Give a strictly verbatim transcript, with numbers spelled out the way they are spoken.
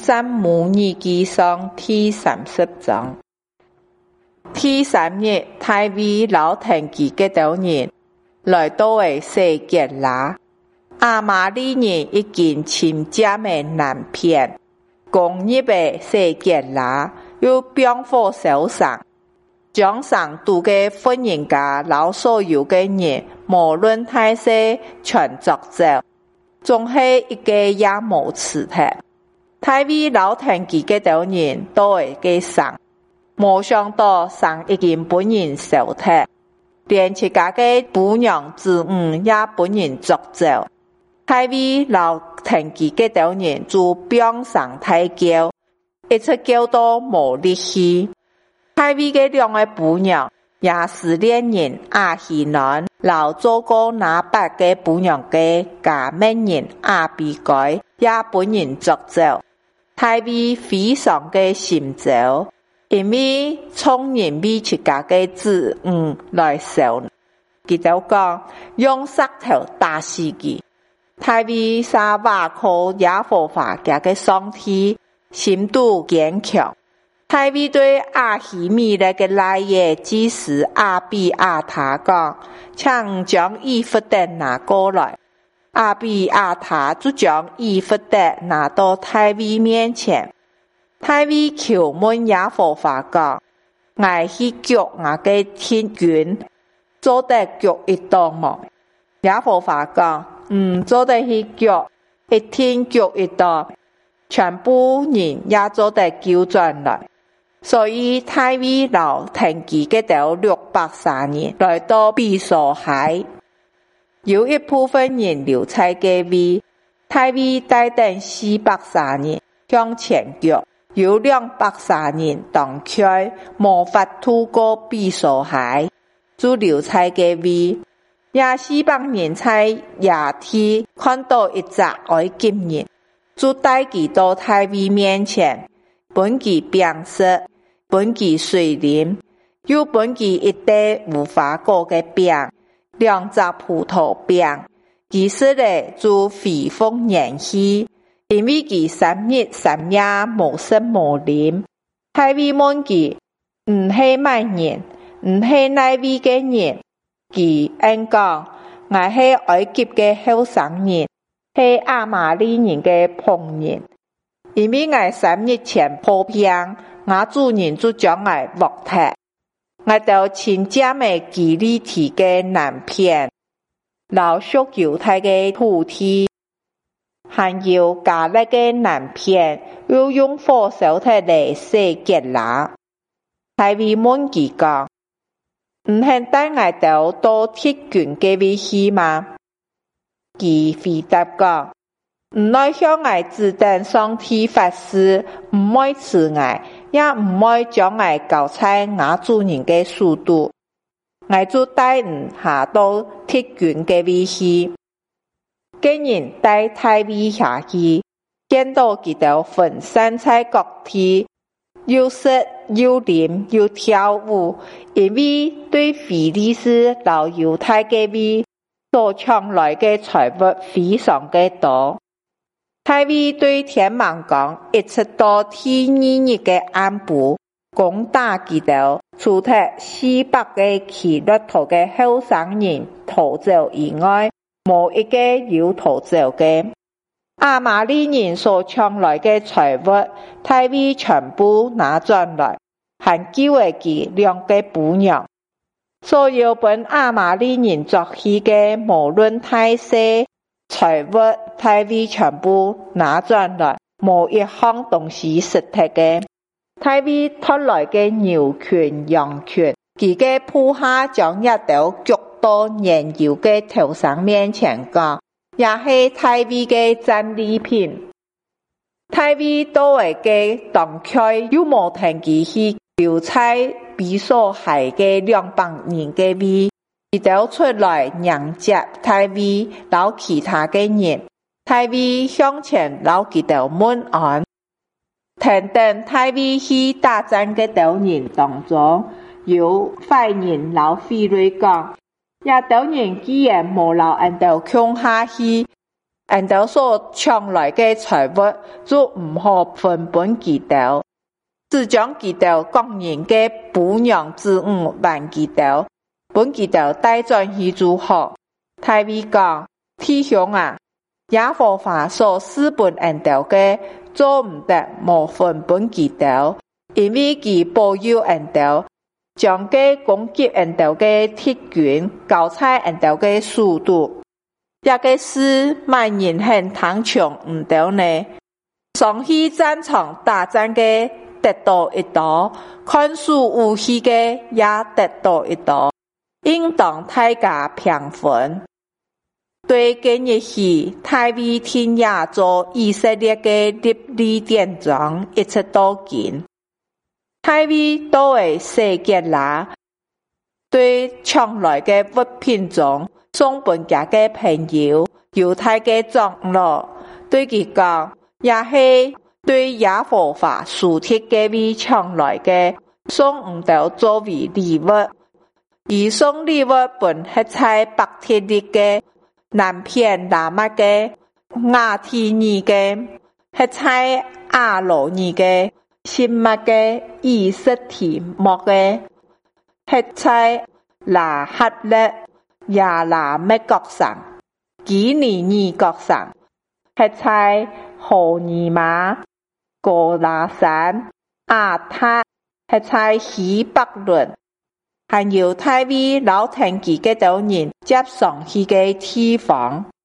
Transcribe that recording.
三母日記上第三十章。第三日，大衛老田記嘅頭人來到嘅西結拿，亞瑪力人已經侵佔嘅南片，攻入嘅西結拿，又兵火燒上，將上都嘅婦人家老所有嘅人，無論大小，全捉走，總係一個也無刺脱。大衛老田記嘅頭人都會嘅上。沒想到上已經本人燒脱，連自家嘅婦娘子女也本人捉走。大衛老田記嘅頭人就兵上大叫，一直叫到無力氣。大衛嘅兩個婦娘也是戀人亞希蘭，老做過拿八嘅婦娘嘅假面人亞比該也本人捉走。大衛非常嘅心焦。因為從人為自家嘅子女來燒，佢就講用石頭打死佢。大衛沙瓦靠耶和華家嘅上帝，心度堅強。大衛對亞希米勒嘅來耶祭司亞比亞他講，請將以弗得拿過來。亞比亞他就將以弗得拿到大衛面前。大衛求問耶和華講，我去腳我嘅天軍，做得腳一刀麼？耶和華講，唔做得去腳，一天腳一刀，全部人也做得救轉來。所以大衛老田記嘅頭六百三人來到比索海，有一部分人留在嗰位，大衛帶等四百三人向前腳。有兩百三人當開，無法渡過比索海，就留在嗰位。也四百人在夜天看到一隻埃及人，就帶佢到大衛面前，本佢餅食，本佢水飲，又本佢一袋無花果嘅餅，兩隻葡萄餅，佢食咧就恢復元氣。因為佢三日三夜無食無飲，大衛問佢唔係乜人，唔係哪位嘅人，佢應講我係埃及嘅後生人，係亞瑪力人嘅僕人。因為我三日前破病，我主人就將我獲脱，我到親家嘅基利提嘅南片，留屬猶太嘅土地。還有加勒嘅南片，又用火燒脱嚟西結拿。大衛問佢講，唔係帶我到到鐵軍嘅位去嗎？佢回答講，唔來向我指定上帝發誓，唔會刺我，也唔會將我交在我主人嘅手度。我就帶唔下到鐵軍嘅位去。個人帶大衛下去，見到佢哋分散在各地，又食又飲又跳舞，因為對非利士老猶太嘅位所搶來嘅財物非常嘅多。大衛對天王講，一直到第二日嘅暗晡，攻打佢哋，除脫四百個騎駱駝嘅後生人逃走以外，無一個有逃走嘅。亞瑪力人所搶來嘅財物，大衛全部拿轉來，還救了佢兩個婦娘。所有本亞瑪力人作去嘅，無論大小財物，大衛全部拿轉來，無一項東西失脫嘅。大衛拖來嘅牛群、羊群，佢嘅部下將一頭腳到燃油嘅頭上面前講，也係大衛嘅戰利品。大衛到位嘅當開又冇停佢去留在比索海嘅兩百人嘅位，佢就出來迎接大衛老其他嘅人。大衛向前老佢哋問安。等等大衛去打仗嘅頭人當中，有壞人老菲瑞講，也頭人既然無留按到強下去， 因兜所抢来嘅财物就唔好分本其兜，只将其兜个人嘅补养之物还其兜，本其兜带转去就好。大卫讲：弟兄啊，耶和华所赐本因兜嘅，做唔得无分本其兜，因为佢保佑因兜。将嘅攻击因兜嘅敌军交在因兜嘅速度，也个是万人很唐强唔兜呢。上去战场打仗嘅得到一刀，看守武器嘅也得到一刀，应当大家平分。对今日起，大卫天也做以色列嘅立利典章，一直到今。大卫都会世界啦，对抢来嘅物品中送本家嘅朋友、犹太嘅长老，对佢讲，也是对耶和华属铁嘅位抢来嘅，送唔到作为礼物，而送礼物本係在白天日嘅南片南麥嘅亞提尼嘅，係在亞羅尼嘅。新物嘅意識題目嘅，係在拿克勒亞拿咩國上，基尼尼國上，係在荷尼瑪、哥拉山、亞塔，係在希伯倫，還有大衛老天記嘅島人接上去嘅地方。